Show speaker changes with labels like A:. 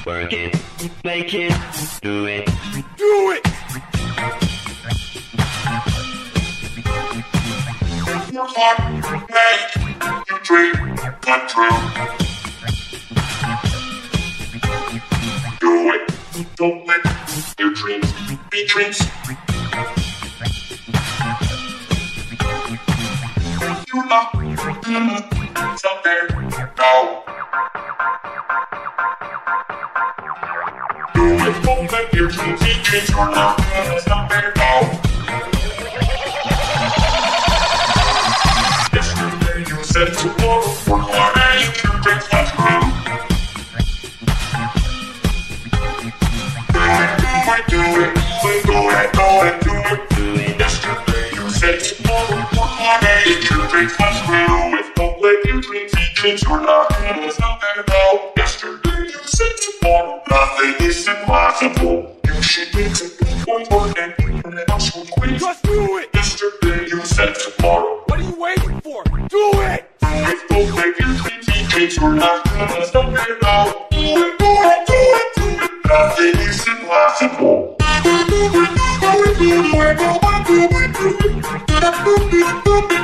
A: Work it, make it, do it.
B: Do it!
C: Your heart, make your dream come true. Do it, don't let your dreams be dreams. You're not somewhere now. Do it, don't let your dreams be dreams. You're not somewhere now. Yesterday you said tomorrow, work hard and you can break that through. Do it. Yesterday you said tomorrow, work hard and you can break that through. If don't let your dreams be dreams, you're not somewhere now. Yesterday you said tomorrow, nothing is impossible. You should be taking one more and turn it out so quick.
B: Just do it!
C: Yesterday you said tomorrow.
B: What are you waiting for? Do it!
C: If don't let your dreams be dreams, you're not somewhere now. Do it. Nothing is impossible. Do it.